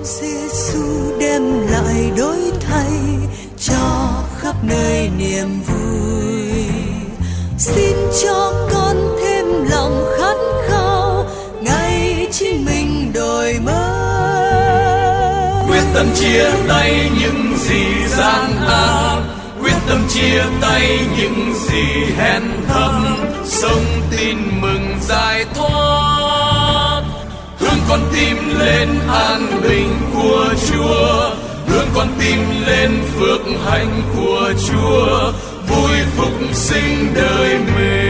Giêsu đem lại đổi thay cho khắp nơi niềm vui. Xin cho con thêm lòng khát khao, ngày chính mình đổi mới. Quyết tâm chia tay những gì gian ác, quyết tâm chia tay những gì hèn thấp, sống tin mừng giải thoát. Hướng con tim lên an bình của Chúa, hướng con tim lên phước hạnh của Chúa, vui phúc sinh đời mình.